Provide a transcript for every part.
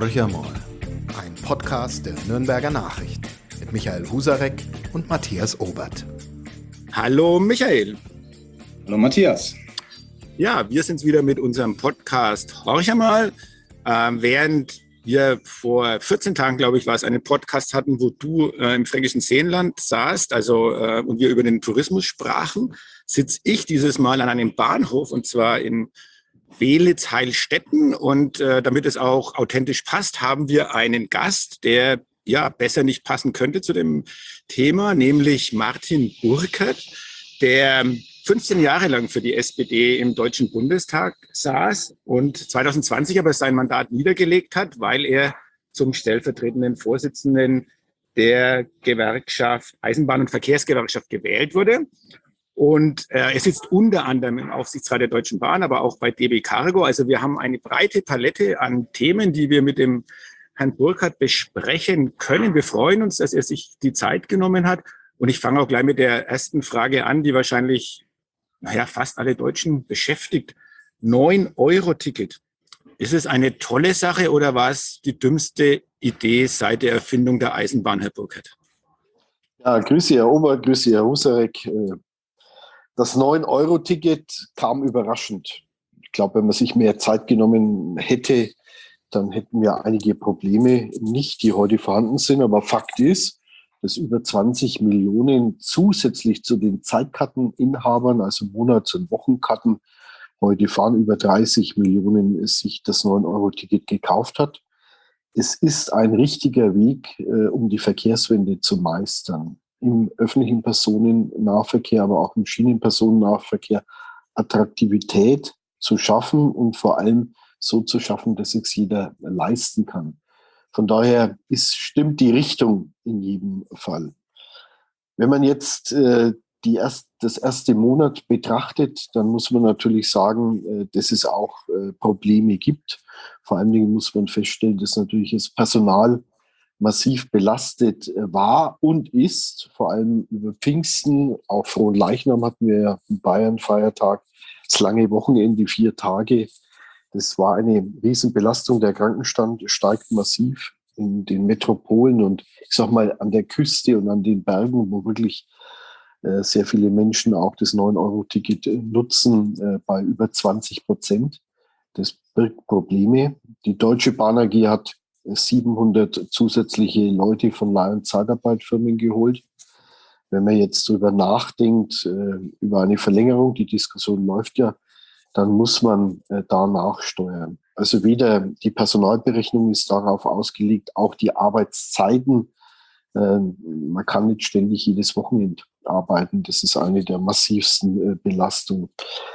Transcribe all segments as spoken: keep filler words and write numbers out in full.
Horch einmal, ein Podcast der Nürnberger Nachrichten mit Michael Husarek und Matthias Obert. Hallo Michael. Hallo Matthias. Ja, wir sind wieder mit unserem Podcast Horch einmal. Ähm, während wir vor vierzehn Tagen, glaube ich, war es, einen Podcast hatten, wo du äh, im fränkischen Seenland saßt, also äh, und wir über den Tourismus sprachen, sitze ich dieses Mal an einem Bahnhof, und zwar in Beelitz-Heilstätten, und äh, damit es auch authentisch passt, haben wir einen Gast, der ja besser nicht passen könnte zu dem Thema, nämlich Martin Burkert, der fünfzehn Jahre lang für die S P D im Deutschen Bundestag saß und zwanzig zwanzig aber sein Mandat niedergelegt hat, weil er zum stellvertretenden Vorsitzenden der Gewerkschaft Eisenbahn- und Verkehrsgewerkschaft gewählt wurde. Und äh, er sitzt unter anderem im Aufsichtsrat der Deutschen Bahn, aber auch bei D B Cargo. Also wir haben eine breite Palette an Themen, die wir mit dem Herrn Burkert besprechen können. Wir freuen uns, dass er sich die Zeit genommen hat. Und ich fange auch gleich mit der ersten Frage an, die wahrscheinlich, naja, fast alle Deutschen beschäftigt. neun Euro Ticket. Ist es eine tolle Sache oder war es die dümmste Idee seit der Erfindung der Eisenbahn, Herr Burkert? Ja, grüße Herr Ober, grüße Herr Husarek. Das neun Euro Ticket kam überraschend. Ich glaube, wenn man sich mehr Zeit genommen hätte, dann hätten wir einige Probleme nicht, die heute vorhanden sind. Aber Fakt ist, dass über zwanzig Millionen zusätzlich zu den Zeitkarteninhabern, also Monats- und Wochenkarten, heute fahren über dreißig Millionen, sich das neun Euro Ticket gekauft hat. Es ist ein richtiger Weg, äh, um die Verkehrswende zu meistern. Im öffentlichen Personennahverkehr, aber auch im Schienenpersonennahverkehr Attraktivität zu schaffen und vor allem so zu schaffen, dass es jeder leisten kann. Von daher ist, stimmt die Richtung in jedem Fall. Wenn man jetzt äh, die erst, das erste Monat betrachtet, dann muss man natürlich sagen, äh, dass es auch äh, Probleme gibt. Vor allen Dingen muss man feststellen, dass natürlich das Personal massiv belastet äh, war und ist. Vor allem über Pfingsten, auch Fronleichnam hatten wir ja in Bayern Feiertag, das lange Wochenende, vier Tage. Das war eine Riesenbelastung. Der Krankenstand steigt massiv in den Metropolen und ich sag mal an der Küste und an den Bergen, wo wirklich äh, sehr viele Menschen auch das neun Euro Ticket äh, nutzen, äh, bei über zwanzig Prozent. Das birgt Probleme. Die Deutsche Bahn A G hat siebenhundert zusätzliche Leute von Leih- und Zeitarbeitfirmen geholt. Wenn man jetzt drüber nachdenkt, äh, über eine Verlängerung, die Diskussion läuft ja, dann muss man äh, da nachsteuern. Also weder die Personalberechnung ist darauf ausgelegt, auch die Arbeitszeiten. Äh, man kann nicht ständig jedes Wochenende arbeiten. Das ist eine der massivsten äh, Belastungen.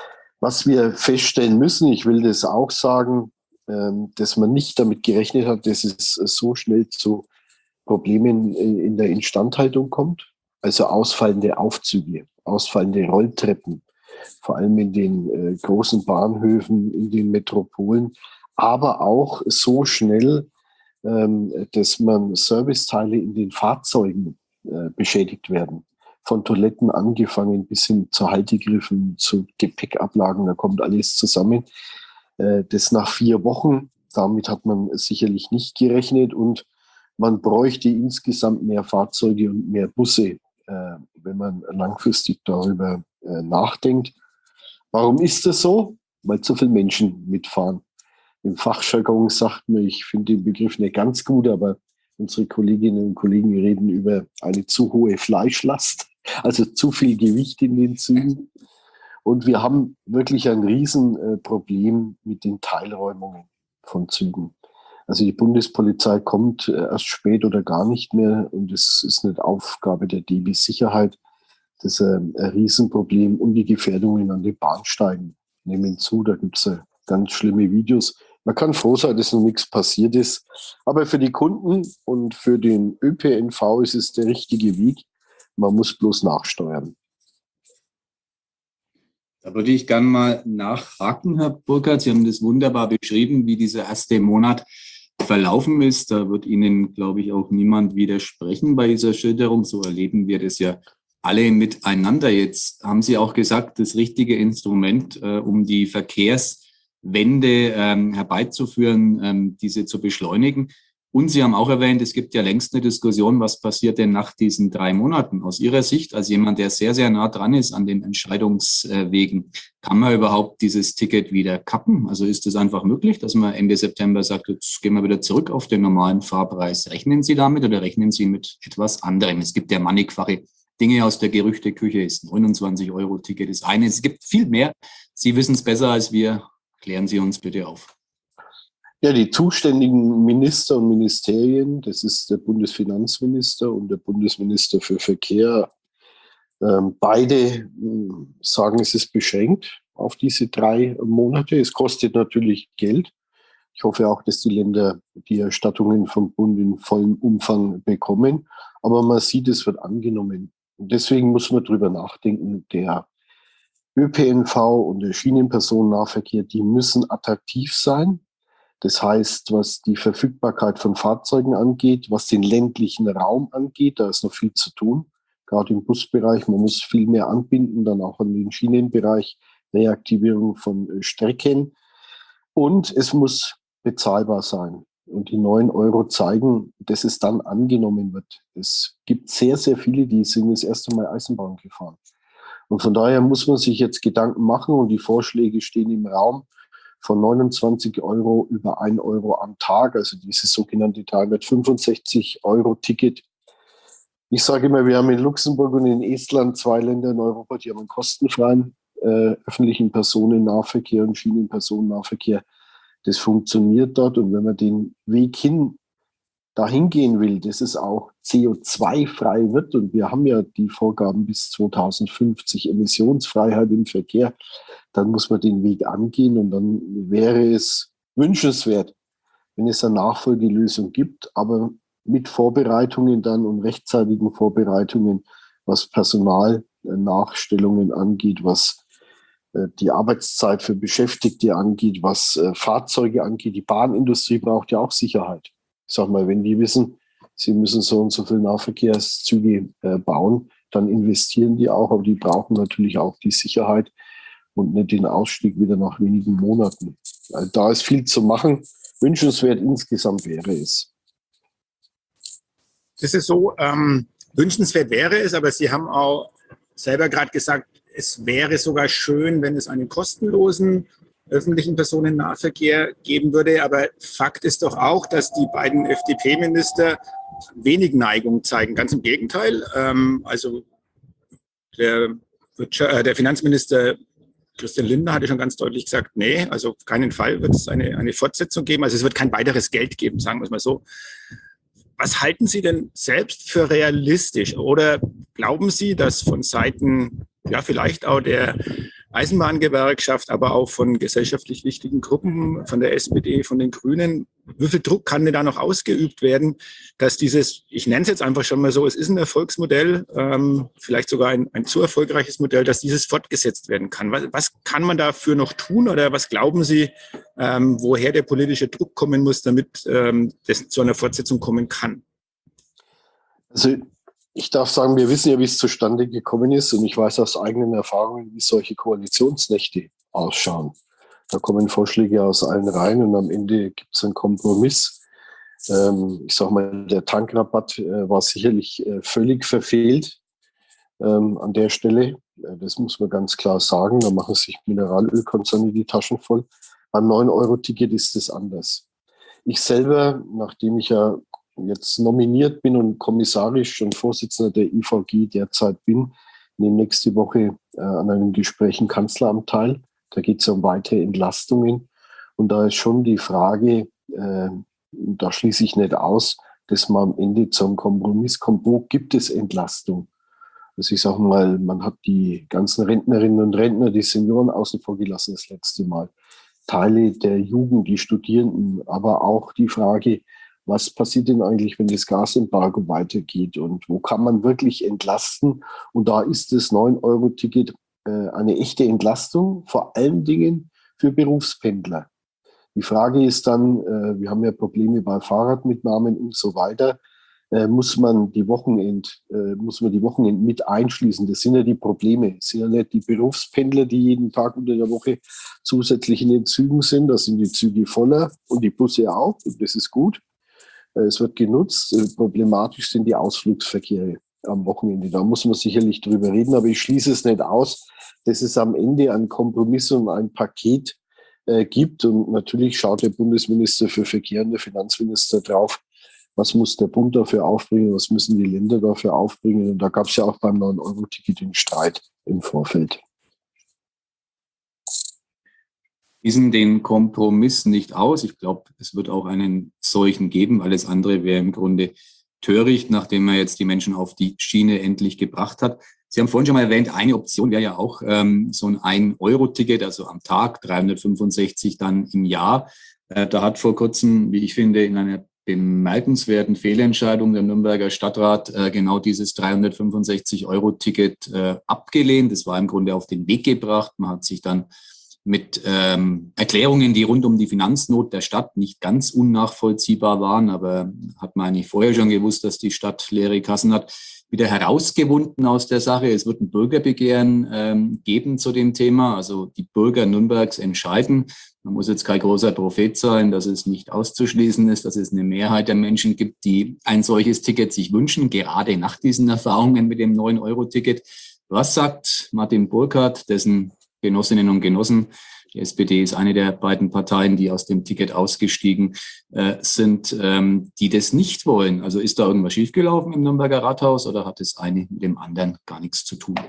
Was wir feststellen müssen, ich will das auch sagen, äh, dass man nicht damit gerechnet hat, dass es so schnell zu Problemen in, in der Instandhaltung kommt. Also ausfallende Aufzüge, ausfallende Rolltreppen, vor allem in den äh, großen Bahnhöfen, in den Metropolen, aber auch so schnell, ähm, dass man Serviceteile in den Fahrzeugen äh, beschädigt werden. Von Toiletten angefangen bis hin zu Haltegriffen, zu Gepäckablagen, da kommt alles zusammen. Äh, das nach vier Wochen, damit hat man sicherlich nicht gerechnet und man bräuchte insgesamt mehr Fahrzeuge und mehr Busse, äh, wenn man langfristig darüber äh, nachdenkt. Warum ist das so? Weil zu viele Menschen mitfahren. Im Fachjargon sagt man, ich finde den Begriff nicht ganz gut, aber unsere Kolleginnen und Kollegen reden über eine zu hohe Fleischlast, also zu viel Gewicht in den Zügen. Und wir haben wirklich ein Riesenproblem mit den Teilräumungen von Zügen. Also die Bundespolizei kommt erst spät oder gar nicht mehr und es ist nicht Aufgabe der D B Sicherheit. Das ist ein, ein Riesenproblem und die Gefährdungen an den Bahnsteigen nehmen zu. Da gibt es ganz schlimme Videos. Man kann froh sein, dass noch nichts passiert ist. Aber für die Kunden und für den Ö P N V ist es der richtige Weg. Man muss bloß nachsteuern. Da würde ich gerne mal nachhaken, Herr Burkert. Sie haben das wunderbar beschrieben, wie dieser erste Monat verlaufen ist. Da wird Ihnen, glaube ich, auch niemand widersprechen bei dieser Schilderung. So erleben wir das ja alle miteinander. Jetzt haben Sie auch gesagt, das richtige Instrument, äh, um die Verkehrs Wende ähm, herbeizuführen, ähm, diese zu beschleunigen. Und Sie haben auch erwähnt, es gibt ja längst eine Diskussion, was passiert denn nach diesen drei Monaten? Aus Ihrer Sicht, als jemand, der sehr, sehr nah dran ist an den Entscheidungswegen, kann man überhaupt dieses Ticket wieder kappen? Also ist es einfach möglich, dass man Ende September sagt, jetzt gehen wir wieder zurück auf den normalen Fahrpreis? Rechnen Sie damit oder rechnen Sie mit etwas anderem? Es gibt ja mannigfache Dinge aus der Gerüchteküche, ist neunundzwanzig Euro Ticket ist eine. Es gibt viel mehr. Sie wissen es besser als wir. Klären Sie uns bitte auf. Ja, die zuständigen Minister und Ministerien, das ist der Bundesfinanzminister und der Bundesminister für Verkehr, ähm, beide äh, sagen, es ist beschränkt auf diese drei Monate. Es kostet natürlich Geld. Ich hoffe auch, dass die Länder die Erstattungen vom Bund in vollem Umfang bekommen. Aber man sieht, es wird angenommen. Und deswegen muss man drüber nachdenken. Der Ö P N V und der Schienenpersonennahverkehr, die müssen attraktiv sein. Das heißt, was die Verfügbarkeit von Fahrzeugen angeht, was den ländlichen Raum angeht, da ist noch viel zu tun, gerade im Busbereich. Man muss viel mehr anbinden, dann auch an den Schienenbereich, Reaktivierung von Strecken. Und es muss bezahlbar sein. Und die neun Euro zeigen, dass es dann angenommen wird. Es gibt sehr, sehr viele, die sind das erste Mal Eisenbahn gefahren. Und von daher muss man sich jetzt Gedanken machen und die Vorschläge stehen im Raum, von neunundzwanzig Euro über ein Euro am Tag, also dieses sogenannte dreihundertfünfundsechzig Euro Ticket. Ich sage immer, wir haben in Luxemburg und in Estland zwei Länder in Europa, die haben einen kostenfreien äh, öffentlichen Personennahverkehr und Schienenpersonennahverkehr. Das funktioniert dort und wenn man den Weg hin dahin gehen will, dass es auch C O zwei frei wird und wir haben ja die Vorgaben bis zweitausendfünfzig Emissionsfreiheit im Verkehr, dann muss man den Weg angehen und dann wäre es wünschenswert, wenn es eine Nachfolgelösung gibt, aber mit Vorbereitungen dann und rechtzeitigen Vorbereitungen, was Personalnachstellungen angeht, was äh, die Arbeitszeit für Beschäftigte angeht, was äh, Fahrzeuge angeht. Die Bahnindustrie braucht ja auch Sicherheit. Ich sag mal, wenn die wissen, sie müssen so und so viele Nahverkehrszüge äh, bauen, dann investieren die auch, aber die brauchen natürlich auch die Sicherheit und nicht den Ausstieg wieder nach wenigen Monaten. Also da ist viel zu machen. Wünschenswert insgesamt wäre es. Das ist so, ähm, wünschenswert wäre es, aber Sie haben auch selber gerade gesagt, es wäre sogar schön, wenn es einen kostenlosen öffentlichen Personennahverkehr geben würde. Aber Fakt ist doch auch, dass die beiden F D P-Minister wenig Neigung zeigen. Ganz im Gegenteil. Ähm, also der, der Finanzminister Christian Lindner hatte schon ganz deutlich gesagt, nee, also auf keinen Fall wird es eine, eine Fortsetzung geben. Also es wird kein weiteres Geld geben, sagen wir es mal so. Was halten Sie denn selbst für realistisch? Oder glauben Sie, dass von Seiten, ja, vielleicht auch der Eisenbahngewerkschaft, aber auch von gesellschaftlich wichtigen Gruppen, von der S P D, von den Grünen, wie viel Druck kann denn da noch ausgeübt werden, dass dieses, ich nenne es jetzt einfach schon mal so, es ist ein Erfolgsmodell, ähm, vielleicht sogar ein, ein zu erfolgreiches Modell, dass dieses fortgesetzt werden kann? Was, was kann man dafür noch tun oder was glauben Sie, ähm, woher der politische Druck kommen muss, damit ähm, das zu einer Fortsetzung kommen kann? Also ich darf sagen, wir wissen ja, wie es zustande gekommen ist und ich weiß aus eigenen Erfahrungen, wie solche Koalitionsnächte ausschauen. Da kommen Vorschläge aus allen Reihen und am Ende gibt es einen Kompromiss. Ähm, ich sage mal, der Tankrabatt äh, war sicherlich äh, völlig verfehlt ähm, an der Stelle. Äh, das muss man ganz klar sagen. Da machen sich Mineralölkonzerne die Taschen voll. Beim neun Euro Ticket ist es anders. Ich selber, nachdem ich ja jetzt nominiert bin und kommissarisch und Vorsitzender der I V G derzeit bin, nehme nächste Woche äh, an einem Gespräch im Kanzleramt teil. Da geht es um weitere Entlastungen. Und da ist schon die Frage, äh, da schließe ich nicht aus, dass man am Ende zum Kompromiss kommt. Wo gibt es Entlastung? Also ich sage mal, man hat die ganzen Rentnerinnen und Rentner, die Senioren außen vor gelassen das letzte Mal. Teile der Jugend, die Studierenden, aber auch die Frage, was passiert denn eigentlich, wenn das Gasembargo weitergeht und wo kann man wirklich entlasten? Und da ist das neun Euro Ticket äh, eine echte Entlastung, vor allen Dingen für Berufspendler. Die Frage ist dann, äh, wir haben ja Probleme bei Fahrradmitnahmen und so weiter. äh, muss man die Wochenend, äh, muss man die Wochenend mit einschließen. Das sind ja die Probleme. Das sind ja nicht die Berufspendler, die jeden Tag unter der Woche zusätzlich in den Zügen sind. Da sind die Züge voller und die Busse auch. Und das ist gut. Äh, es wird genutzt. Äh, problematisch sind die Ausflugsverkehre am Wochenende. Da muss man sicherlich drüber reden, aber ich schließe es nicht aus, dass es am Ende ein Kompromiss und ein Paket äh, gibt. Und natürlich schaut der Bundesminister für Verkehr und der Finanzminister drauf, was muss der Bund dafür aufbringen, was müssen die Länder dafür aufbringen. Und da gab es ja auch beim neun Euro Ticket den Streit im Vorfeld. Schließen den Kompromiss nicht aus. Ich glaube, es wird auch einen solchen geben. Alles andere wäre im Grunde töricht, nachdem man jetzt die Menschen auf die Schiene endlich gebracht hat. Sie haben vorhin schon mal erwähnt, eine Option wäre ja auch ähm, so ein ein Euro Ticket, also am Tag, dreihundertfünfundsechzig dann im Jahr. Äh, da hat vor kurzem, wie ich finde, in einer bemerkenswerten Fehlentscheidung der Nürnberger Stadtrat äh, genau dieses dreihundertfünfundsechzig Euro Ticket äh, abgelehnt. Das war im Grunde auf den Weg gebracht. Man hat sich dann mit ähm, Erklärungen, die rund um die Finanznot der Stadt nicht ganz unnachvollziehbar waren, aber hat man eigentlich vorher schon gewusst, dass die Stadt leere Kassen hat, wieder herausgewunden aus der Sache. Es wird ein Bürgerbegehren ähm, geben zu dem Thema. Also die Bürger Nürnbergs entscheiden. Man muss jetzt kein großer Prophet sein, dass es nicht auszuschließen ist, dass es eine Mehrheit der Menschen gibt, die ein solches Ticket sich wünschen, gerade nach diesen Erfahrungen mit dem neun Euro Ticket. Was sagt Martin Burkhardt, dessen Genossinnen und Genossen, die S P D ist eine der beiden Parteien, die aus dem Ticket ausgestiegen äh, sind, ähm, die das nicht wollen? Also ist da irgendwas schiefgelaufen im Nürnberger Rathaus oder hat das eine mit dem anderen gar nichts zu tun?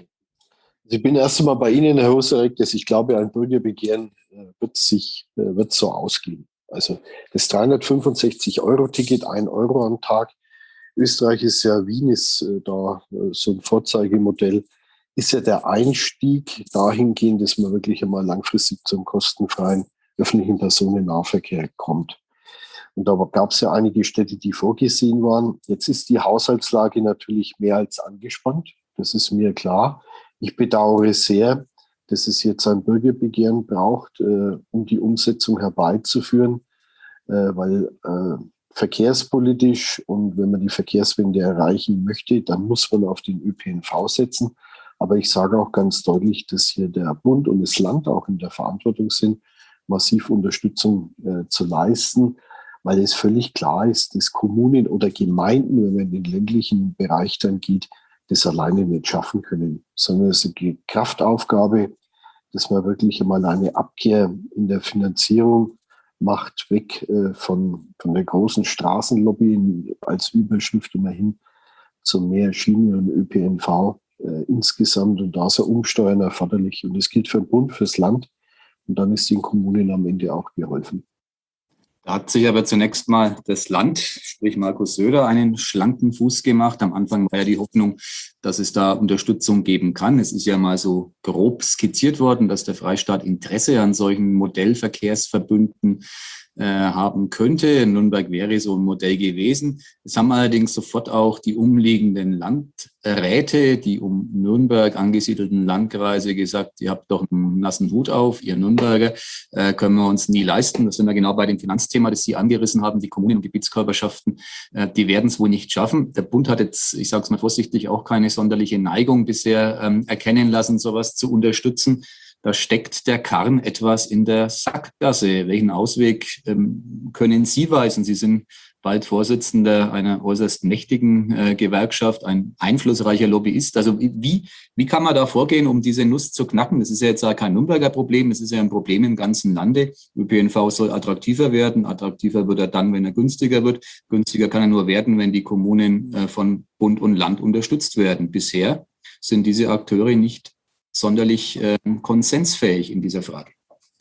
Ich bin erst einmal bei Ihnen, Herr Husarek, dass ich glaube, ein Bürgerbegehren äh, wird sich äh, wird so ausgehen. Also das dreihundertfünfundsechzig Euro Ticket, ein Euro am Tag. Österreich ist ja, Wien ist äh, da äh, so ein Vorzeigemodell, ist ja der Einstieg dahingehend, dass man wirklich einmal langfristig zum kostenfreien öffentlichen Personennahverkehr kommt. Und da gab es ja einige Städte, die vorgesehen waren. Jetzt ist die Haushaltslage natürlich mehr als angespannt. Das ist mir klar. Ich bedauere sehr, dass es jetzt ein Bürgerbegehren braucht, äh, um die Umsetzung herbeizuführen, äh, weil äh, verkehrspolitisch und wenn man die Verkehrswende erreichen möchte, dann muss man auf den Ö P N V setzen. Aber ich sage auch ganz deutlich, dass hier der Bund und das Land auch in der Verantwortung sind, massiv Unterstützung äh, zu leisten, weil es völlig klar ist, dass Kommunen oder Gemeinden, wenn man in den ländlichen Bereich dann geht, das alleine nicht schaffen können, sondern es ist eine Kraftaufgabe, dass man wirklich einmal eine Abkehr in der Finanzierung macht, weg äh, von, von der großen Straßenlobby als Überschrift immer hin zu mehr Schienen und Ö P N V äh, insgesamt. Und da ist ein Umsteuern erforderlich. Und das gilt für den Bund, fürs Land. Und dann ist den Kommunen am Ende auch geholfen. Da hat sich aber zunächst mal das Land, sprich Markus Söder, einen schlanken Fuß gemacht. Am Anfang war ja die Hoffnung, dass es da Unterstützung geben kann. Es ist ja mal so grob skizziert worden, dass der Freistaat Interesse an solchen Modellverkehrsverbünden äh, haben könnte. In Nürnberg wäre so ein Modell gewesen. Es haben allerdings sofort auch die umliegenden Landräte, die um Nürnberg angesiedelten Landkreise gesagt, ihr habt doch einen nassen Hut auf, ihr Nürnberger, äh, können wir uns nie leisten. Das sind wir genau bei dem Finanzthema, das Sie angerissen haben. Die Kommunen und Gebietskörperschaften, äh, die werden es wohl nicht schaffen. Der Bund hat jetzt, ich sage es mal vorsichtig, auch keine sonderliche Neigung bisher ähm, erkennen lassen, sowas zu unterstützen. Da steckt der Karren etwas in der Sackgasse. Welchen Ausweg ähm, können Sie weisen? Sie sind bald Vorsitzender einer äußerst mächtigen äh, Gewerkschaft, ein einflussreicher Lobbyist. Also wie, wie kann man da vorgehen, um diese Nuss zu knacken? Das ist ja jetzt ja kein Nürnberger Problem, es ist ja ein Problem im ganzen Lande. Ö P N V soll attraktiver werden. Attraktiver wird er dann, wenn er günstiger wird. Günstiger kann er nur werden, wenn die Kommunen äh, von Bund und Land unterstützt werden. Bisher sind diese Akteure nicht sonderlich äh, konsensfähig in dieser Frage.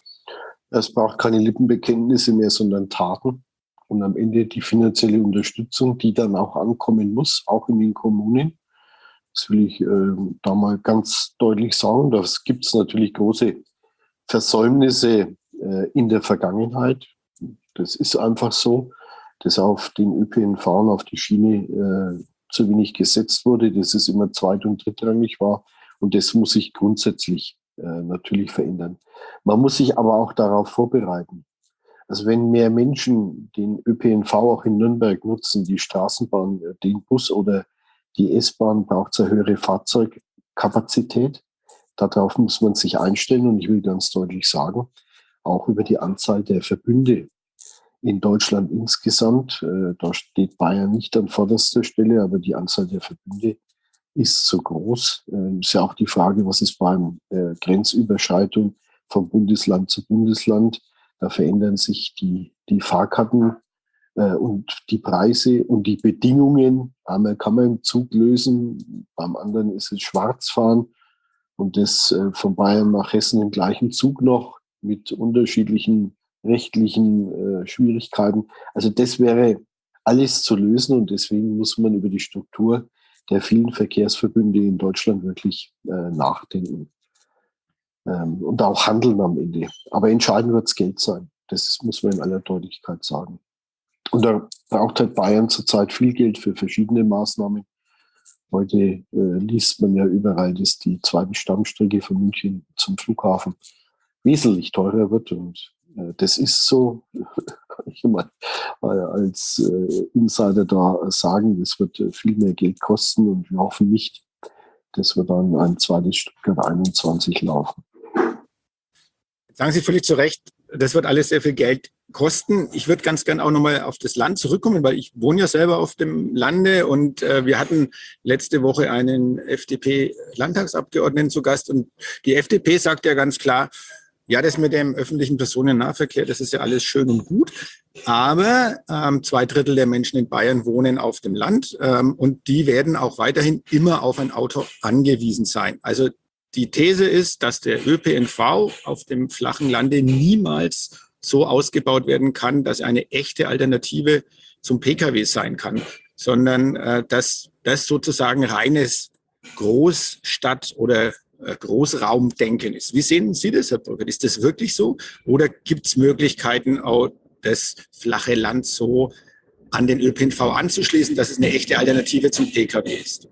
Es braucht keine Lippenbekenntnisse mehr, sondern Taten. Und am Ende die finanzielle Unterstützung, die dann auch ankommen muss, auch in den Kommunen. Das will ich äh, da mal ganz deutlich sagen. Da gibt es natürlich große Versäumnisse äh, in der Vergangenheit. Das ist einfach so, dass auf den Ö P N V und auf die Schiene äh, zu wenig gesetzt wurde, dass es immer zweit- und drittrangig war. Und das muss sich grundsätzlich äh, natürlich verändern. Man muss sich aber auch darauf vorbereiten. Also wenn mehr Menschen den Ö P N V auch in Nürnberg nutzen, die Straßenbahn, den Bus oder die S-Bahn, braucht es eine höhere Fahrzeugkapazität. Darauf muss man sich einstellen und ich will ganz deutlich sagen, auch über die Anzahl der Verbünde in Deutschland insgesamt, äh, da steht Bayern nicht an vorderster Stelle, aber die Anzahl der Verbünde ist zu groß. Äh, ist ja auch die Frage, was ist beim äh, Grenzüberschreitung vom Bundesland zu Bundesland? Da verändern sich die, die Fahrkarten äh, und die Preise und die Bedingungen. Einmal kann man im Zug lösen, beim anderen ist es Schwarzfahren und das äh, von Bayern nach Hessen im gleichen Zug noch mit unterschiedlichen rechtlichen äh, Schwierigkeiten. Also das wäre alles zu lösen und deswegen muss man über die Struktur der vielen Verkehrsverbünde in Deutschland wirklich äh, nachdenken ähm, und auch handeln am Ende. Aber entscheidend wird das Geld sein. Das muss man in aller Deutlichkeit sagen. Und da braucht halt Bayern zurzeit viel Geld für verschiedene Maßnahmen. Heute äh, liest man ja überall, dass die zweite Stammstrecke von München zum Flughafen wesentlich teurer wird und das ist so, kann ich immer als Insider da sagen, das wird viel mehr Geld kosten und wir hoffen nicht, dass wir dann ein zweites Stuttgart einundzwanzig laufen. Sagen Sie völlig zu Recht, das wird alles sehr viel Geld kosten. Ich würde ganz gern auch nochmal auf das Land zurückkommen, weil ich wohne ja selber auf dem Lande und äh, wir hatten letzte Woche einen F D P-Landtagsabgeordneten zu Gast und die F D P sagt ja ganz klar, ja, das mit dem öffentlichen Personennahverkehr, das ist ja alles schön und gut. Aber ähm, zwei Drittel der Menschen in Bayern wohnen auf dem Land ähm, und die werden auch weiterhin immer auf ein Auto angewiesen sein. Also die These ist, dass der Ö P N V auf dem flachen Lande niemals so ausgebaut werden kann, dass eine echte Alternative zum Pkw sein kann, sondern äh, dass das sozusagen reines Großstadt- oder Großraumdenken ist. Wie sehen Sie das, Herr Burkert? Ist das wirklich so? Oder gibt es Möglichkeiten, auch das flache Land so an den Ö P N V anzuschließen, dass es eine echte Alternative zum Pkw ist?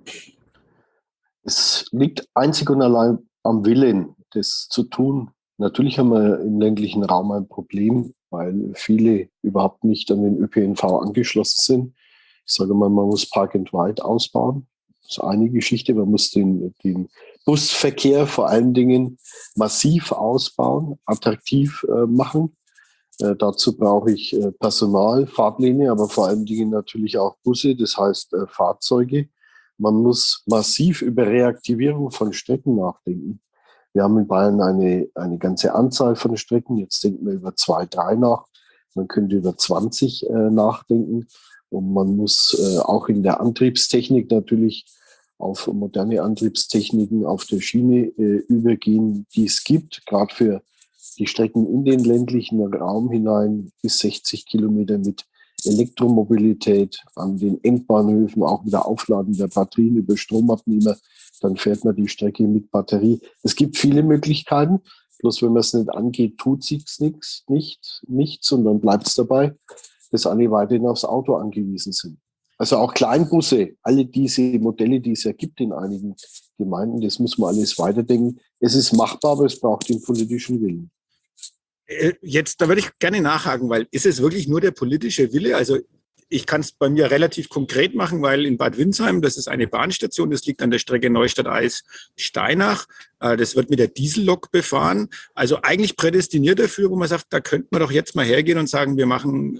Es liegt einzig und allein am Willen, das zu tun. Natürlich haben wir im ländlichen Raum ein Problem, weil viele überhaupt nicht an den Ö P N V angeschlossen sind. Ich sage mal, man muss Park and Ride ausbauen. Das ist eine Geschichte. Man muss den, den Busverkehr vor allen Dingen massiv ausbauen, attraktiv äh, machen. Äh, dazu brauche ich äh, Personal, Fahrpläne, aber vor allen Dingen natürlich auch Busse, das heißt äh, Fahrzeuge. Man muss massiv über Reaktivierung von Strecken nachdenken. Wir haben in Bayern eine, eine ganze Anzahl von Strecken. Jetzt denken wir über zwei, drei nach. Man könnte über zwanzig äh, nachdenken. Und man muss äh, auch in der Antriebstechnik natürlich auf moderne Antriebstechniken auf der Schiene äh, übergehen, die es gibt, gerade für die Strecken in den ländlichen Raum hinein bis sechzig Kilometer mit Elektromobilität, an den Endbahnhöfen auch wieder Aufladen der Batterien über Stromabnehmer, dann fährt man die Strecke mit Batterie. Es gibt viele Möglichkeiten, bloß wenn man es nicht angeht, tut sich's nichts, nicht, nichts und dann bleibt es dabei, dass alle weiterhin aufs Auto angewiesen sind. Also auch Kleinbusse, alle diese Modelle, die es ja gibt in einigen Gemeinden, das muss man alles weiterdenken. Es ist machbar, aber es braucht den politischen Willen. Jetzt, da würde ich gerne nachhaken, weil ist es wirklich nur der politische Wille? Also ich kann es bei mir relativ konkret machen, weil in Bad Windsheim, das ist eine Bahnstation, das liegt an der Strecke Neustadt-Eis-Steinach. Das wird mit der Diesellok befahren. Also eigentlich prädestiniert dafür, wo man sagt, da könnte man doch jetzt mal hergehen und sagen, wir machen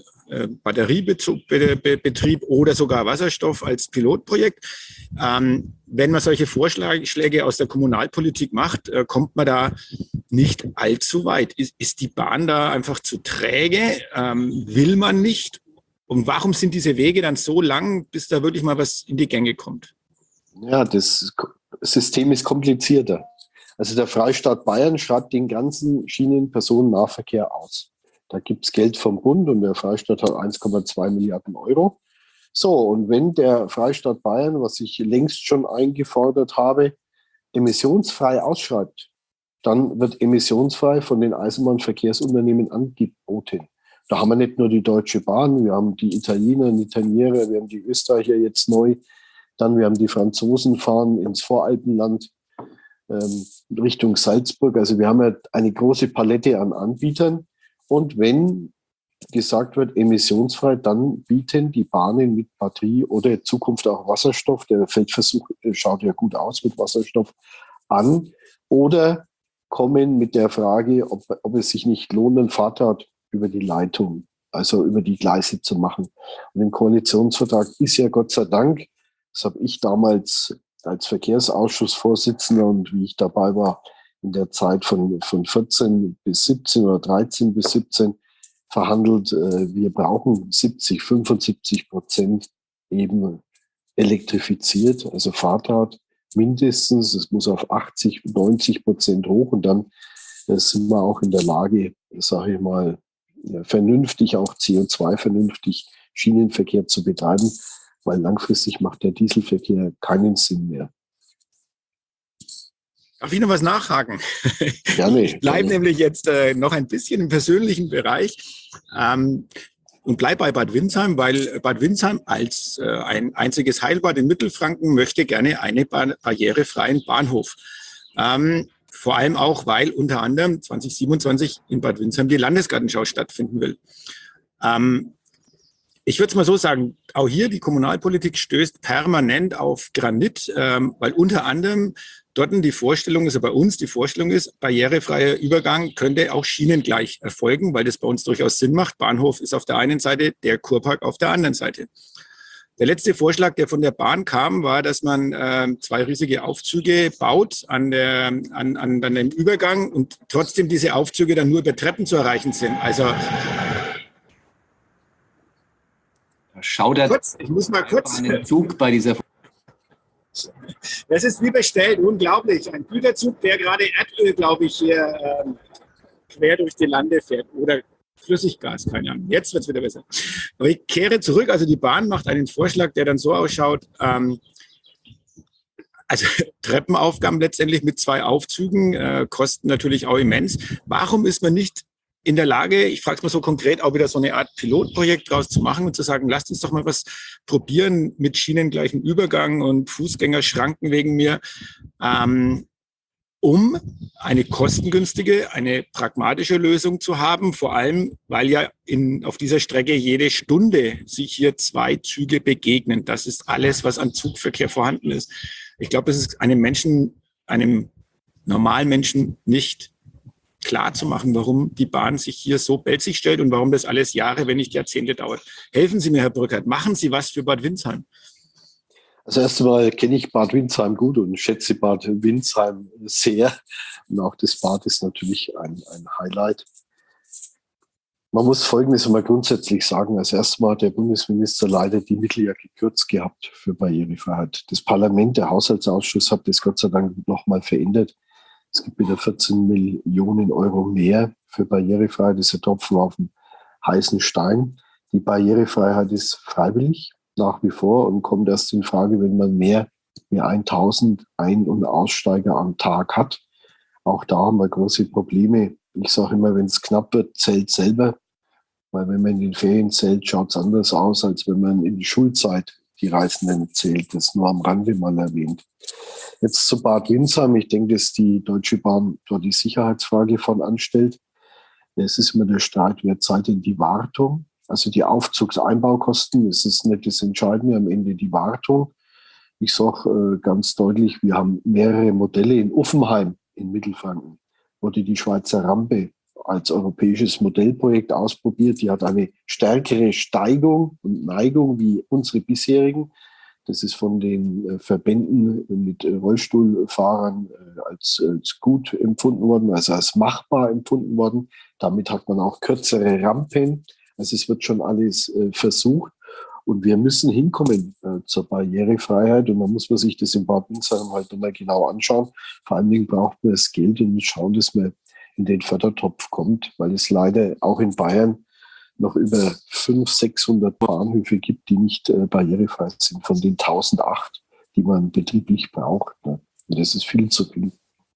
Batteriebetrieb oder sogar Wasserstoff als Pilotprojekt. Ähm, wenn man solche Vorschläge aus der Kommunalpolitik macht, äh, kommt man da nicht allzu weit. Ist, ist die Bahn da einfach zu träge? Ähm, will man nicht? Und warum sind diese Wege dann so lang, bis da wirklich mal was in die Gänge kommt? Ja, das System ist komplizierter. Also der Freistaat Bayern schreibt den ganzen Schienenpersonennahverkehr aus. Da gibt es Geld vom Bund und der Freistaat hat eins Komma zwei Milliarden Euro. So, und wenn der Freistaat Bayern, was ich längst schon eingefordert habe, emissionsfrei ausschreibt, dann wird emissionsfrei von den Eisenbahnverkehrsunternehmen angeboten. Da haben wir nicht nur die Deutsche Bahn, wir haben die Italiener, die Italiener, wir haben die Österreicher jetzt neu, dann wir haben die Franzosen fahren ins Voralpenland ähm, Richtung Salzburg. Also wir haben ja eine große Palette an Anbietern. Und wenn gesagt wird, emissionsfrei, dann bieten die Bahnen mit Batterie oder in Zukunft auch Wasserstoff, der Feldversuch schaut ja gut aus mit Wasserstoff, an oder kommen mit der Frage, ob, ob es sich nicht lohnt, einen Fahrrad über die Leitung, also über die Gleise zu machen. Und im Koalitionsvertrag ist ja Gott sei Dank, das habe ich damals als Verkehrsausschussvorsitzender und wie ich dabei war, in der Zeit von, von vierzehn bis siebzehn oder dreizehn bis siebzehn verhandelt, äh, wir brauchen siebzig, fünfundsiebzig Prozent eben elektrifiziert, also Fahrrad mindestens. Es muss auf achtzig, neunzig Prozent hoch und dann äh, sind wir auch in der Lage, sage ich mal, ja, vernünftig, auch C O zwei vernünftig Schienenverkehr zu betreiben, weil langfristig macht der Dieselverkehr keinen Sinn mehr. Darf ich noch was nachhaken? Gerne. Ich bleibe nämlich jetzt äh, noch ein bisschen im persönlichen Bereich ähm, und bleibe bei Bad Windsheim, weil Bad Windsheim als äh, ein einziges Heilbad in Mittelfranken möchte gerne einen bar- barrierefreien Bahnhof. Ähm, vor allem auch, weil unter anderem zwanzig siebenundzwanzig in Bad Windsheim die Landesgartenschau stattfinden will. Ähm, Ich würde es mal so sagen, auch hier die Kommunalpolitik stößt permanent auf Granit, ähm, weil unter anderem dort die Vorstellung ist, also bei uns die Vorstellung ist, barrierefreier Übergang könnte auch schienengleich erfolgen, weil das bei uns durchaus Sinn macht. Bahnhof ist auf der einen Seite, der Kurpark auf der anderen Seite. Der letzte Vorschlag, der von der Bahn kam, war, dass man äh, zwei riesige Aufzüge baut an, der, an, an, an dem Übergang und trotzdem diese Aufzüge dann nur über Treppen zu erreichen sind. Also Schaudert kurz, ich muss mal kurz. einen Zug bei dieser. Das ist wie bestellt, unglaublich. Ein Güterzug, der gerade Erdöl, glaube ich, hier ähm, quer durch die Lande fährt oder Flüssiggas, keine Ahnung. Jetzt wird es wieder besser. Aber ich kehre zurück. Also die Bahn macht einen Vorschlag, der dann so ausschaut, ähm, also Treppenaufgaben letztendlich mit zwei Aufzügen äh, kosten natürlich auch immens. Warum ist man nicht in der Lage, ich frage es mal so konkret, auch wieder so eine Art Pilotprojekt draus zu machen und zu sagen, lasst uns doch mal was probieren mit schienengleichen Übergang und Fußgängerschranken wegen mir, ähm, um eine kostengünstige, eine pragmatische Lösung zu haben, vor allem, weil ja in, auf dieser Strecke jede Stunde sich hier zwei Züge begegnen. Das ist alles, was an Zugverkehr vorhanden ist. Ich glaube, es ist einem Menschen, einem normalen Menschen nicht klar zu machen, warum die Bahn sich hier so belzig stellt und warum das alles Jahre, wenn nicht Jahrzehnte dauert. Helfen Sie mir, Herr Burkhardt, machen Sie was für Bad Windsheim. Also erst einmal kenne ich Bad Windsheim gut und schätze Bad Windsheim sehr. Und auch das Bad ist natürlich ein, ein Highlight. Man muss Folgendes einmal grundsätzlich sagen. Als erstes Mal hat der Bundesminister leider die Mittel ja gekürzt gehabt für Barrierefreiheit. Das Parlament, der Haushaltsausschuss, hat das Gott sei Dank nochmal verändert. Es gibt wieder vierzehn Millionen Euro mehr für Barrierefreiheit. Das ist ein Tropfen auf dem heißen Stein. Die Barrierefreiheit ist freiwillig nach wie vor und kommt erst in Frage, wenn man mehr wie tausend Ein- und Aussteiger am Tag hat. Auch da haben wir große Probleme. Ich sage immer, wenn es knapp wird, zählt selber. Weil wenn man in den Ferien zählt, schaut es anders aus, als wenn man in die Schulzeit die Reisenden zählt. Das nur am Rande mal erwähnt. Jetzt zu Bad Windsheim. Ich denke, dass die Deutsche Bahn dort die Sicherheitsfrage von anstellt. Es ist immer der Streit, wer zahlt denn die Wartung? Also die Aufzugseinbaukosten, das ist nicht das Entscheidende, am Ende die Wartung. Ich sage äh, ganz deutlich, wir haben mehrere Modelle in Uffenheim in Mittelfranken. Wurde die Schweizer Rampe als europäisches Modellprojekt ausprobiert. Die hat eine stärkere Steigung und Neigung wie unsere bisherigen. Das ist von den äh, Verbänden mit äh, Rollstuhlfahrern äh, als, als gut empfunden worden, also als machbar empfunden worden. Damit hat man auch kürzere Rampen. Also es wird schon alles äh, versucht. Und wir müssen hinkommen äh, zur Barrierefreiheit. Und dann muss man sich das in Bad Windsheim halt nochmal genau anschauen. Vor allen Dingen braucht man das Geld und muss schauen, dass man in den Fördertopf kommt, weil es leider auch in Bayern noch über fünfhundert, sechshundert Bahnhöfe gibt, die nicht äh, barrierefrei sind, von den tausendacht, die man betrieblich braucht. Ne? Und das ist viel zu viel.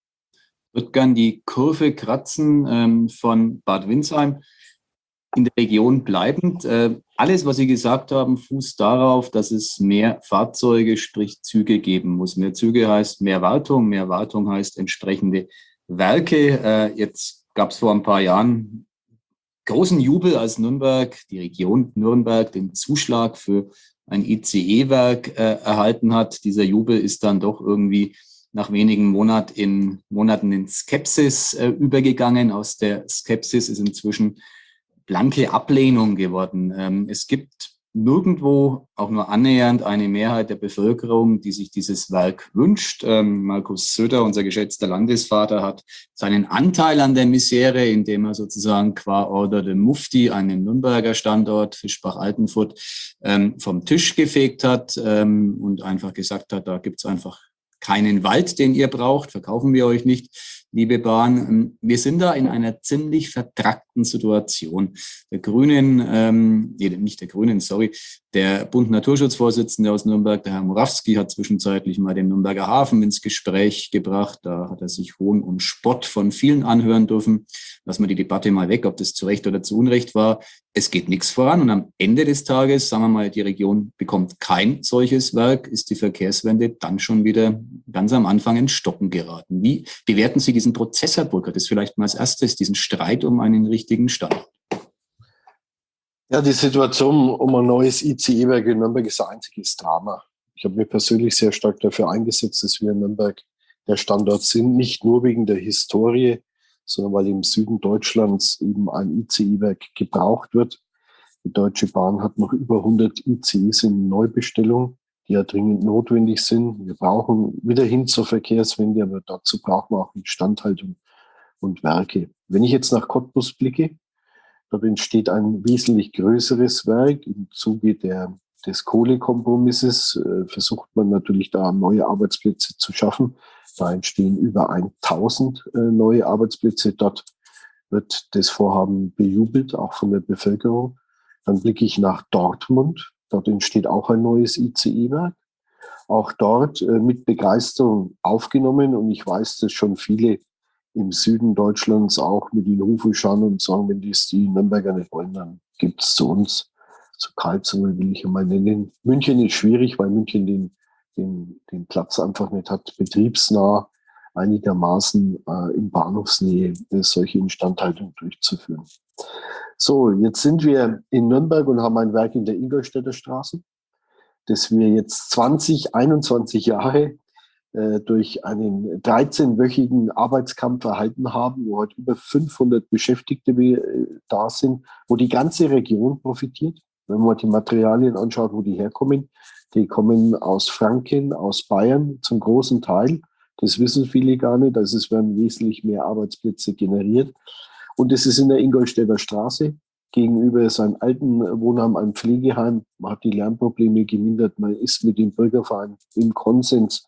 Ich würde gern die Kurve kratzen ähm, von Bad Windsheim. In der Region bleibend. Äh, alles, was Sie gesagt haben, fußt darauf, dass es mehr Fahrzeuge, sprich Züge geben muss. Mehr Züge heißt mehr Wartung, mehr Wartung heißt entsprechende Werke. Äh, jetzt gab es vor ein paar Jahren großen Jubel, als Nürnberg, die Region Nürnberg, den Zuschlag für ein I C E-Werk äh, erhalten hat. Dieser Jubel ist dann doch irgendwie nach wenigen Monat in, Monaten in Skepsis äh, übergegangen. Aus der Skepsis ist inzwischen blanke Ablehnung geworden. Ähm, es gibt nirgendwo auch nur annähernd eine Mehrheit der Bevölkerung, die sich dieses Werk wünscht. Ähm, Markus Söder, unser geschätzter Landesvater, hat seinen Anteil an der Misere, indem er sozusagen qua Order de Mufti einen Nürnberger Standort, Fischbach-Altenfurt, ähm, vom Tisch gefegt hat ähm, und einfach gesagt hat, da gibt's einfach keinen Wald, den ihr braucht, verkaufen wir euch nicht, liebe Bahn. Wir sind da in einer ziemlich vertrackten Situation. Der Grünen, ähm, nicht der Grünen, sorry, der Bund Naturschutzvorsitzende aus Nürnberg, der Herr Morawski, hat zwischenzeitlich mal den Nürnberger Hafen ins Gespräch gebracht. Da hat er sich Hohn und Spott von vielen anhören dürfen. Lassen wir die Debatte mal weg, ob das zu Recht oder zu Unrecht war. Es geht nichts voran und am Ende des Tages, sagen wir mal, die Region bekommt kein solches Werk, ist die Verkehrswende dann schon wieder ganz am Anfang ins Stocken geraten. Wie bewerten Sie diesen Prozess, Herr Burkert? Das vielleicht mal als erstes, diesen Streit um einen richtigen Standort. Ja, die Situation um ein neues I C E-Werk in Nürnberg ist ein einziges Drama. Ich habe mich persönlich sehr stark dafür eingesetzt, dass wir in Nürnberg der Standort sind, nicht nur wegen der Historie, sondern weil im Süden Deutschlands eben ein I C E-Werk gebraucht wird. Die Deutsche Bahn hat noch über hundert I C Es in Neubestellung, die ja dringend notwendig sind. Wir brauchen wieder hin zur Verkehrswende, aber dazu brauchen wir auch Instandhaltung und Werke. Wenn ich jetzt nach Cottbus blicke, dort entsteht ein wesentlich größeres Werk. Im Zuge der, des Kohlekompromisses äh, versucht man natürlich da neue Arbeitsplätze zu schaffen. Da entstehen über tausend äh, neue Arbeitsplätze. Dort wird das Vorhaben bejubelt, auch von der Bevölkerung. Dann blicke ich nach Dortmund. Dort entsteht auch ein neues I C E-Werk. Auch dort äh, mit Begeisterung aufgenommen. Und ich weiß, dass schon viele im Süden Deutschlands auch mit den Hufe schauen und sagen, wenn dies die Nürnberger nicht wollen, dann gibt es zu uns. Zu Karlsruhe will ich einmal nennen. München ist schwierig, weil München den, den, den Platz einfach nicht hat, betriebsnah einigermaßen äh, in Bahnhofsnähe äh, solche Instandhaltung durchzuführen. So, jetzt sind wir in Nürnberg und haben ein Werk in der Ingolstädter Straße, das wir jetzt zwanzig, einundzwanzig Jahre durch einen dreizehnwöchigen Arbeitskampf erhalten haben, wo heute über fünfhundert Beschäftigte da sind, wo die ganze Region profitiert. Wenn man die Materialien anschaut, wo die herkommen, die kommen aus Franken, aus Bayern zum großen Teil. Das wissen viele gar nicht. Also es werden wesentlich mehr Arbeitsplätze generiert. Und es ist in der Ingolstädter Straße. Gegenüber ist ein Altenwohnheim, ein Pflegeheim. Man hat die Lärmprobleme gemindert. Man ist mit dem Bürgerverein im Konsens,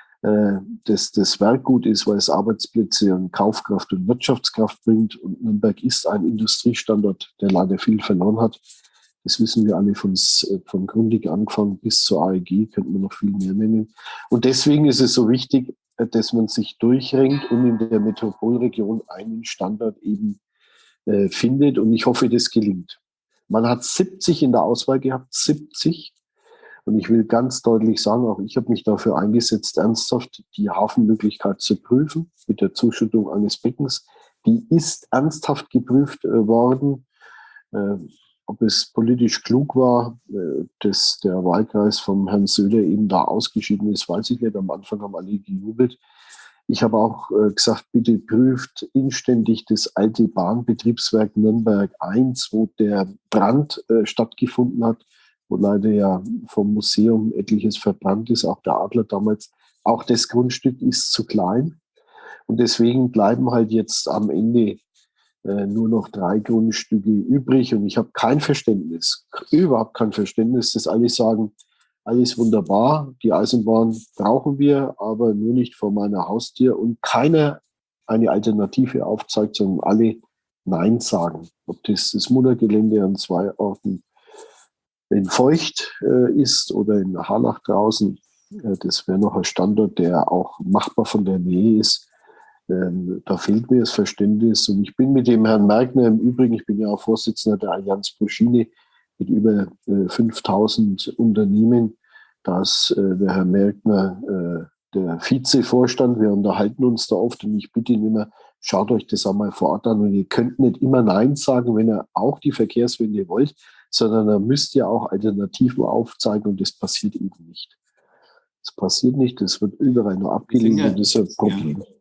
dass das Werk gut ist, weil es Arbeitsplätze und Kaufkraft und Wirtschaftskraft bringt. Und Nürnberg ist ein Industriestandort, der leider viel verloren hat. Das wissen wir alle von, von Grundig angefangen bis zur A E G, könnten wir noch viel mehr nennen. Und deswegen ist es so wichtig, dass man sich durchringt und in der Metropolregion einen Standort eben äh, findet. Und ich hoffe, das gelingt. Man hat siebzig in der Auswahl gehabt, siebzig. Und ich will ganz deutlich sagen, auch ich habe mich dafür eingesetzt, ernsthaft die Hafenmöglichkeit zu prüfen mit der Zuschüttung eines Beckens. Die ist ernsthaft geprüft äh, worden. Äh, ob es politisch klug war, äh, dass der Wahlkreis vom Herrn Söder eben da ausgeschieden ist, weiß ich nicht. Am Anfang haben alle gejubelt. Ich habe auch äh, gesagt, bitte prüft inständig das alte Bahnbetriebswerk Nürnberg eins, wo der Brand äh, stattgefunden hat, wo leider ja vom Museum etliches verbrannt ist, auch der Adler damals. Auch das Grundstück ist zu klein. Und deswegen bleiben halt jetzt am Ende äh, nur noch drei Grundstücke übrig. Und ich habe kein Verständnis, überhaupt kein Verständnis, dass alle sagen, alles wunderbar, die Eisenbahn brauchen wir, aber nur nicht vor meiner Haustür. Und keiner eine Alternative aufzeigt, sondern alle Nein sagen. Ob das das Muttergelände an zwei Orten in Feucht äh, ist oder in Harlach draußen. Äh, das wäre noch ein Standort, der auch machbar von der Nähe ist. Ähm, da fehlt mir das Verständnis. Und ich bin mit dem Herrn Merkner im Übrigen, ich bin ja auch Vorsitzender der Allianz pro Schiene mit über äh, fünftausend Unternehmen. Da ist äh, der Herr Merkner äh, der Vizevorstand. Wir unterhalten uns da oft und ich bitte ihn immer, schaut euch das auch mal vor Ort an. Und ihr könnt nicht immer Nein sagen, wenn ihr auch die Verkehrswende wollt, sondern ihr müsst ja auch Alternativen aufzeigen und das passiert eben nicht. Das passiert nicht, das wird überall nur abgelehnt ja, und das ist ein Problem. Ja.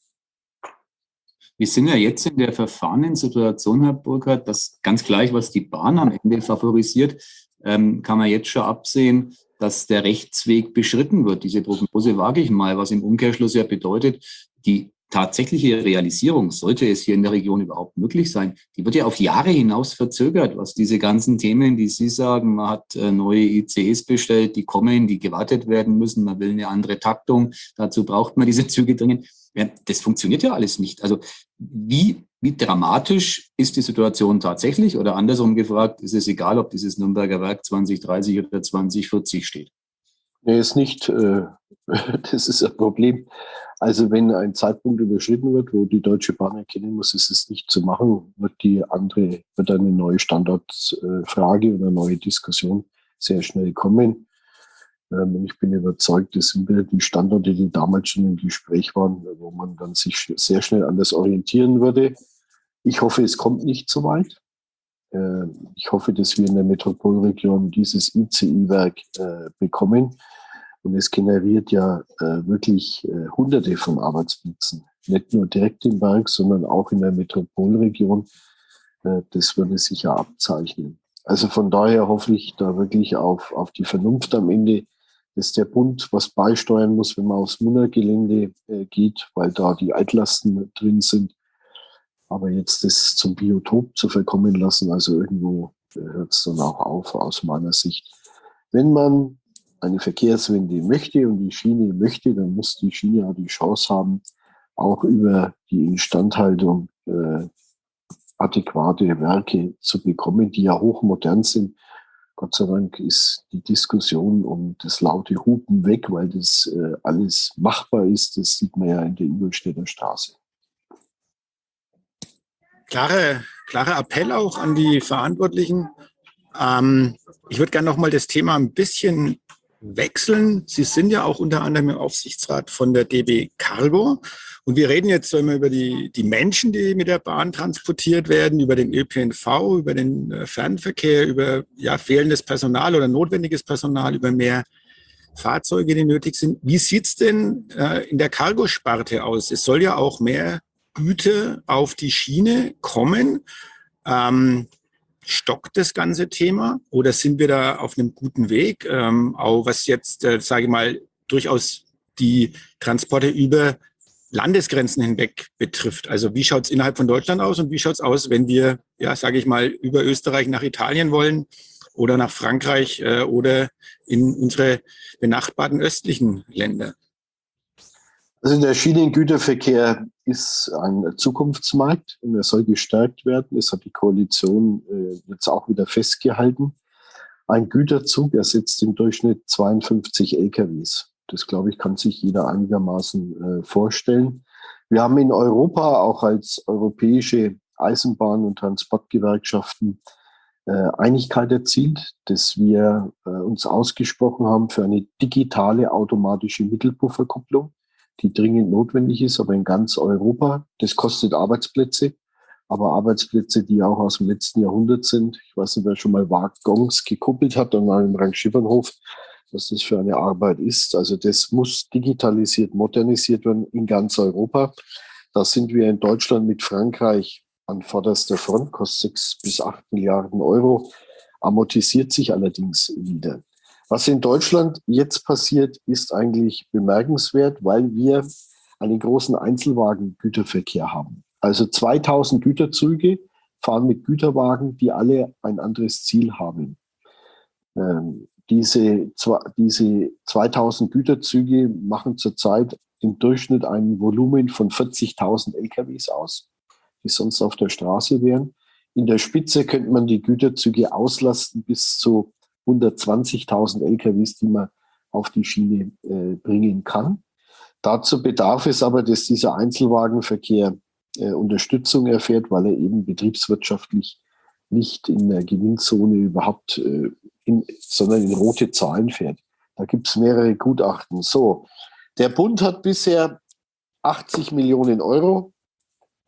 Wir sind ja jetzt in der verfahrenen Situation, Herr Burkhardt, dass ganz gleich, was die Bahn am Ende favorisiert, ähm, kann man jetzt schon absehen, dass der Rechtsweg beschritten wird. Diese Prognose wage ich mal, was im Umkehrschluss ja bedeutet, die tatsächliche Realisierung, sollte es hier in der Region überhaupt möglich sein, die wird ja auf Jahre hinaus verzögert, was diese ganzen Themen, die Sie sagen, man hat äh, neue I C Es bestellt, die kommen, die gewartet werden müssen, man will eine andere Taktung, dazu braucht man diese Züge dringend. Ja, das funktioniert ja alles nicht. Also wie, wie dramatisch ist die Situation tatsächlich? Oder andersrum gefragt, ist es egal, ob dieses Nürnberger Werk zwanzig dreißig oder zwanzig vierzig steht? Nee, ist nicht. Äh, das ist ein Problem. Also wenn ein Zeitpunkt überschritten wird, wo die Deutsche Bahn erkennen muss, ist es nicht zu machen, wird die andere, wird eine neue Standortfrage oder eine neue Diskussion sehr schnell kommen. Ähm, und ich bin überzeugt, das sind wieder die Standorte, die damals schon im Gespräch waren, wo man dann sich sehr schnell anders orientieren würde. Ich hoffe, es kommt nicht so weit. Äh, ich hoffe, dass wir in der Metropolregion dieses I C E-Werk äh, bekommen. Und es generiert ja äh, wirklich äh, Hunderte von Arbeitsplätzen. Nicht nur direkt im Werk, sondern auch in der Metropolregion. Äh, das würde sich ja abzeichnen. Also von daher hoffe ich da wirklich auf, auf die Vernunft am Ende, dass der Bund was beisteuern muss, wenn man aufs Munnergelände äh, geht, weil da die Altlasten drin sind. Aber jetzt das zum Biotop zu verkommen lassen, also irgendwo äh, hört es dann auch auf aus meiner Sicht. Wenn man eine Verkehrswende möchte und die Schiene möchte, dann muss die Schiene auch die Chance haben, auch über die Instandhaltung äh, adäquate Werke zu bekommen, die ja hochmodern sind. Gott sei Dank ist die Diskussion um das laute Hupen weg, weil das äh, alles machbar ist. Das sieht man ja in der Ingolstädter Straße. Klare, klarer Appell auch an die Verantwortlichen. Ähm, ich würde gerne noch mal das Thema ein bisschen wechseln. Sie sind ja auch unter anderem im Aufsichtsrat von der D B Cargo. Und wir reden jetzt immer über die, die Menschen, die mit der Bahn transportiert werden, über den Ö P N V, über den Fernverkehr, über ja, fehlendes Personal oder notwendiges Personal, über mehr Fahrzeuge, die nötig sind. Wie sieht es denn äh, in der Cargo-Sparte aus? Es soll ja auch mehr Güter auf die Schiene kommen. Ähm, Stockt das ganze Thema oder sind wir da auf einem guten Weg, ähm, auch was jetzt, äh, sage ich mal, durchaus die Transporte über Landesgrenzen hinweg betrifft? Also wie schaut es innerhalb von Deutschland aus und wie schaut es aus, wenn wir, ja, sage ich mal, über Österreich nach Italien wollen oder nach Frankreich äh, oder in unsere benachbarten östlichen Länder? Also der Schienengüterverkehr ist ein Zukunftsmarkt und er soll gestärkt werden. Das hat die Koalition äh, jetzt auch wieder festgehalten. Ein Güterzug ersetzt im Durchschnitt zweiundfünfzig L K Ws. Das, glaube ich, kann sich jeder einigermaßen äh, vorstellen. Wir haben in Europa auch als europäische Eisenbahn- und Transportgewerkschaften äh, Einigkeit erzielt, dass wir äh, uns ausgesprochen haben für eine digitale automatische Mittelpufferkupplung, die dringend notwendig ist, aber in ganz Europa. Das kostet Arbeitsplätze, aber Arbeitsplätze, die auch aus dem letzten Jahrhundert sind. Ich weiß nicht, wer schon mal Waggons gekuppelt hat an einem Rangschiffernhof, was das für eine Arbeit ist. Also das muss digitalisiert, modernisiert werden in ganz Europa. Da sind wir in Deutschland mit Frankreich an vorderster Front, kostet sechs bis acht Milliarden Euro, amortisiert sich allerdings wieder. Was in Deutschland jetzt passiert, ist eigentlich bemerkenswert, weil wir einen großen Einzelwagengüterverkehr haben. Also zweitausend Güterzüge fahren mit Güterwagen, die alle ein anderes Ziel haben. Ähm, diese, diese zweitausend Güterzüge machen zurzeit im Durchschnitt ein Volumen von vierzigtausend L K Ws aus, die sonst auf der Straße wären. In der Spitze könnte man die Güterzüge auslasten bis zu hundertzwanzigtausend L K Ws, die man auf die Schiene äh, bringen kann. Dazu bedarf es aber, dass dieser Einzelwagenverkehr äh, Unterstützung erfährt, weil er eben betriebswirtschaftlich nicht in der Gewinnzone überhaupt, äh, in, sondern in rote Zahlen fährt. Da gibt es mehrere Gutachten. So, der Bund hat bisher achtzig Millionen Euro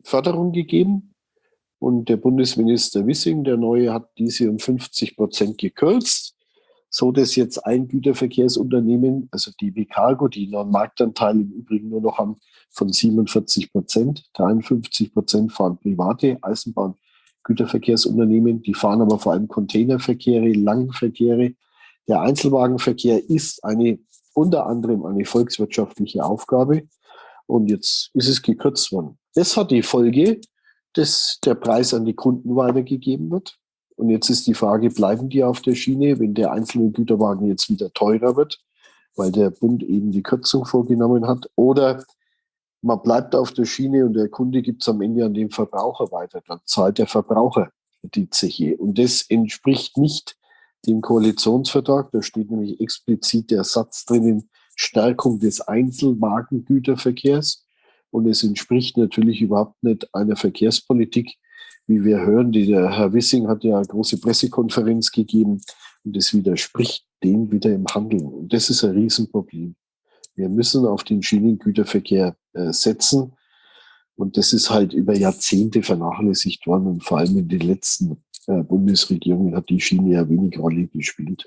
Förderung gegeben. Und der Bundesminister Wissing, der neue, hat diese um fünfzig Prozent gekürzt, so dass jetzt ein Güterverkehrsunternehmen, also D B Cargo, die noch einen Marktanteil im Übrigen nur noch haben von siebenundvierzig Prozent, dreiundfünfzig Prozent fahren private Eisenbahngüterverkehrsunternehmen, die fahren aber vor allem Containerverkehre, Langverkehre. Der Einzelwagenverkehr ist eine, unter anderem eine volkswirtschaftliche Aufgabe und jetzt ist es gekürzt worden. Das hat die Folge, dass der Preis an die Kunden weitergegeben wird. Und jetzt ist die Frage, bleiben die auf der Schiene, wenn der einzelne Güterwagen jetzt wieder teurer wird, weil der Bund eben die Kürzung vorgenommen hat? Oder man bleibt auf der Schiene und der Kunde gibt es am Ende an den Verbraucher weiter. Dann zahlt der Verbraucher die Zeche. Und das entspricht nicht dem Koalitionsvertrag. Da steht nämlich explizit der Satz drinnen, Stärkung des Einzelwagengüterverkehrs. Und es entspricht natürlich überhaupt nicht einer Verkehrspolitik, wie wir hören. Der Herr Wissing hat ja eine große Pressekonferenz gegeben und das widerspricht dem wieder im Handeln. Und das ist ein Riesenproblem. Wir müssen auf den Schienengüterverkehr äh, setzen. Und das ist halt über Jahrzehnte vernachlässigt worden. Und vor allem in den letzten äh, Bundesregierungen hat die Schiene ja wenig Rolle gespielt.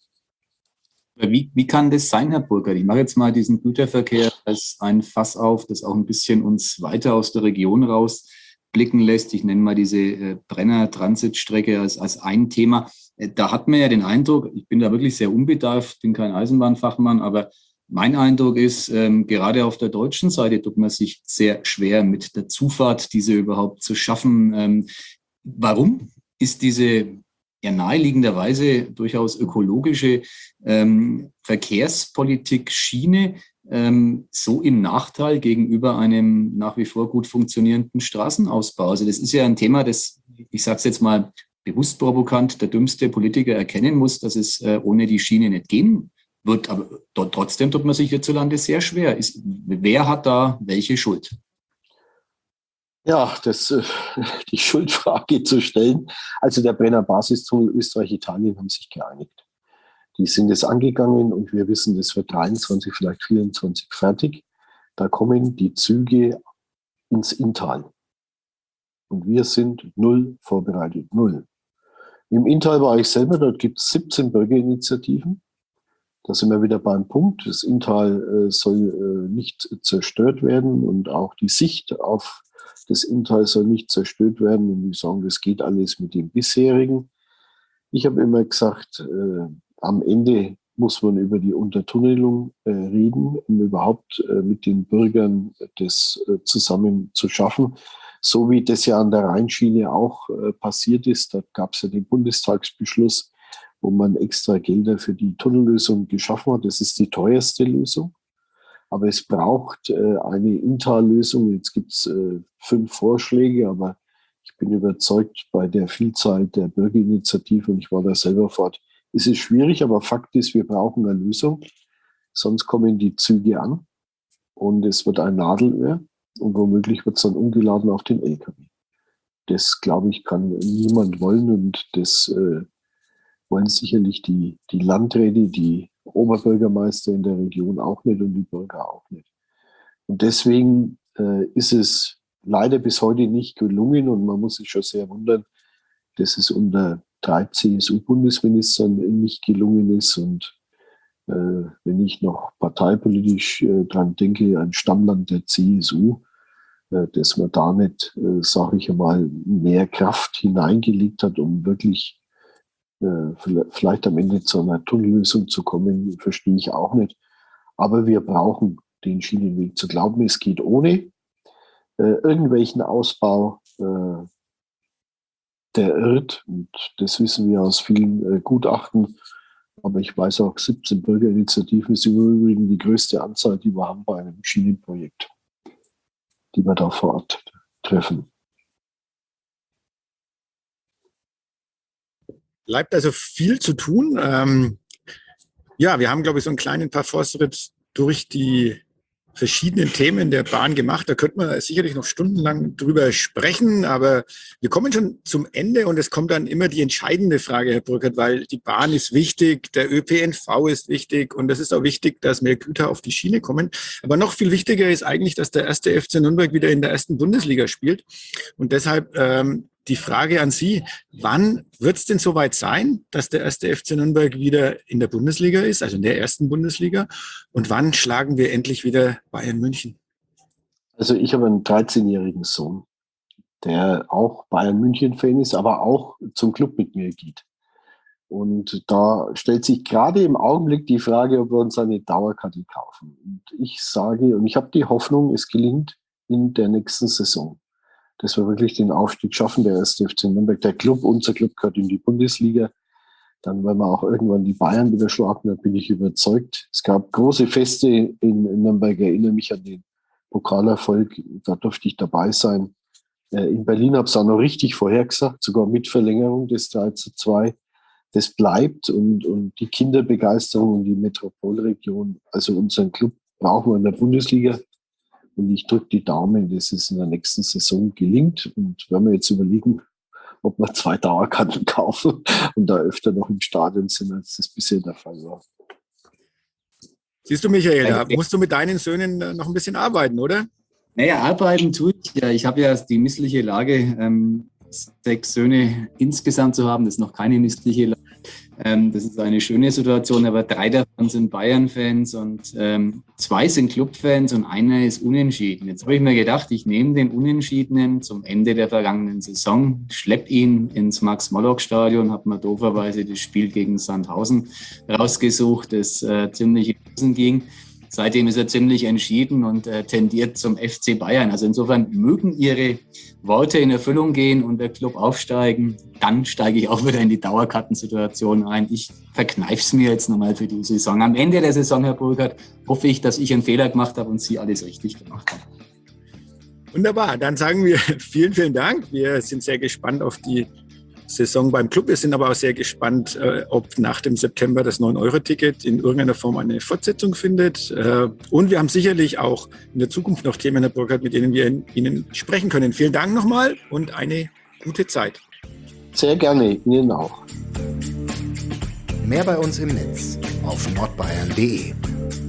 Wie, wie kann das sein, Herr Burkhardt? Ich mache jetzt mal diesen Güterverkehr als ein Fass auf, das auch ein bisschen uns weiter aus der Region raus blicken lässt. Ich nenne mal diese äh, Brenner-Transitstrecke als, als ein Thema. Äh, da hat man ja den Eindruck, ich bin da wirklich sehr unbedarft, bin kein Eisenbahnfachmann, aber mein Eindruck ist, ähm, gerade auf der deutschen Seite tut man sich sehr schwer mit der Zufahrt, diese überhaupt zu schaffen. Ähm, warum ist diese ja naheliegenderweise durchaus ökologische ähm, Verkehrspolitik Schiene ähm, so im Nachteil gegenüber einem nach wie vor gut funktionierenden Straßenausbau? Also das ist ja ein Thema, das, ich sage es jetzt mal bewusst provokant, der dümmste Politiker erkennen muss, dass es äh, ohne die Schiene nicht gehen wird. Aber dort, trotzdem tut man sich hierzulande sehr schwer. Ist, wer hat da welche Schuld? Ja, das, äh, die Schuldfrage zu stellen. Also der Brenner Basistunnel Österreich, Italien haben sich geeinigt. Die sind es angegangen und wir wissen, das wird dreiundzwanzig, vielleicht vierundzwanzig fertig. Da kommen die Züge ins Inntal. Und wir sind null vorbereitet, null. Im Inntal war ich selber, dort gibt es siebzehn Bürgerinitiativen. Da sind wir wieder beim Punkt. Das Inntal äh, soll äh, nicht zerstört werden und auch die Sicht auf das Inntal soll nicht zerstört werden. Und die sagen, das geht alles mit dem bisherigen. Ich habe immer gesagt, äh, am Ende muss man über die Untertunnelung äh, reden, um überhaupt äh, mit den Bürgern das äh, zusammen zu schaffen. So wie das ja an der Rheinschiene auch äh, passiert ist. Da gab es ja den Bundestagsbeschluss, wo man extra Gelder für die Tunnellösung geschaffen hat. Das ist die teuerste Lösung. Aber es braucht äh, eine Inntal-Lösung. Jetzt gibt es äh, fünf Vorschläge, aber ich bin überzeugt, bei der Vielzahl der Bürgerinitiativen, und ich war da selber fort, ist es schwierig, aber Fakt ist, wir brauchen eine Lösung. Sonst kommen die Züge an und es wird ein Nadelöhr und womöglich wird es dann umgeladen auf den L K W. Das, glaube ich, kann niemand wollen und das äh, wollen sicherlich die, die Landräte, die Oberbürgermeister in der Region auch nicht und die Bürger auch nicht. Und deswegen äh, ist es leider bis heute nicht gelungen und man muss sich schon sehr wundern, dass es unter drei C S U-Bundesministern nicht gelungen ist. Und äh, wenn ich noch parteipolitisch äh, dran denke, ein Stammland der C S U, äh, dass man da nicht, äh, sage ich einmal, mehr Kraft hineingelegt hat, um wirklich vielleicht am Ende zu einer Tunnellösung zu kommen, verstehe ich auch nicht. Aber wir brauchen den Schienenweg. Zu glauben, es geht ohne äh, irgendwelchen Ausbau, äh, der irrt. Und das wissen wir aus vielen äh, Gutachten. Aber ich weiß auch, siebzehn Bürgerinitiativen ist im Übrigen die größte Anzahl, die wir haben bei einem Schienenprojekt, die wir da vor Ort treffen. Bleibt also viel zu tun. Ähm, ja, wir haben, glaube ich, so einen kleinen Parforce-Ritt durch die verschiedenen Themen der Bahn gemacht. Da könnte man sicherlich noch stundenlang drüber sprechen, aber wir kommen schon zum Ende und es kommt dann immer die entscheidende Frage, Herr Burkhardt, weil die Bahn ist wichtig, der Ö P N V ist wichtig und es ist auch wichtig, dass mehr Güter auf die Schiene kommen. Aber noch viel wichtiger ist eigentlich, dass der erste F C Nürnberg wieder in der ersten Bundesliga spielt. Und deshalb ähm, die Frage an Sie, wann wird es denn soweit sein, dass der erste F C Nürnberg wieder in der Bundesliga ist, also in der ersten Bundesliga? Und wann schlagen wir endlich wieder Bayern München? Also ich habe einen dreizehnjährigen Sohn, der auch Bayern München-Fan ist, aber auch zum Club mit mir geht. Und da stellt sich gerade im Augenblick die Frage, ob wir uns eine Dauerkarte kaufen. Und ich sage, und ich habe die Hoffnung, es gelingt in der nächsten Saison, dass wir wirklich den Aufstieg schaffen, der erste F C Nürnberg, der Club, unser Club gehört in die Bundesliga. Dann werden wir auch irgendwann die Bayern wieder schlagen, da bin ich überzeugt. Es gab große Feste in Nürnberg, ich erinnere mich an den Pokalerfolg, da durfte ich dabei sein. In Berlin habe ich es auch noch richtig vorhergesagt, sogar mit Verlängerung des drei zu zwei. Das bleibt und, und die Kinderbegeisterung und die Metropolregion, also unseren Club brauchen wir in der Bundesliga. Und ich drücke die Daumen, dass es in der nächsten Saison gelingt. Und wenn wir jetzt überlegen, ob wir zwei Dauerkarten kaufen und da öfter noch im Stadion sind, als das bisher der Fall war. Siehst du, Michael, da musst du mit deinen Söhnen noch ein bisschen arbeiten, oder? Naja, arbeiten tue ich ja. Ich habe ja die missliche Lage, ähm, sechs Söhne insgesamt zu haben. Das ist noch keine missliche Lage. Ähm, das ist eine schöne Situation, aber drei davon sind Bayern-Fans und ähm, zwei sind Club-Fans und einer ist unentschieden. Jetzt habe ich mir gedacht, ich nehme den Unentschiedenen zum Ende der vergangenen Saison, schleppe ihn ins Max-Morlock-Stadion, habe mir dooferweise das Spiel gegen Sandhausen rausgesucht, das äh, ziemlich in die Hosen ging. Seitdem ist er ziemlich entschieden und äh, tendiert zum F C Bayern. Also insofern mögen Ihre Worte in Erfüllung gehen und der Club aufsteigen, dann steige ich auch wieder in die Dauerkartensituation ein. Ich verkneife es mir jetzt nochmal für die Saison. Am Ende der Saison, Herr Burkhardt, hoffe ich, dass ich einen Fehler gemacht habe und Sie alles richtig gemacht haben. Wunderbar, dann sagen wir vielen, vielen Dank. Wir sind sehr gespannt auf die Saison beim Club. Wir sind aber auch sehr gespannt, äh, ob nach dem September das neun Euro Ticket in irgendeiner Form eine Fortsetzung findet. Äh, und wir haben sicherlich auch in der Zukunft noch Themen, Herr Burkhardt, mit denen wir in, Ihnen sprechen können. Vielen Dank nochmal und eine gute Zeit. Sehr gerne, Ihnen auch. Mehr bei uns im Netz auf nordbayern punkt de.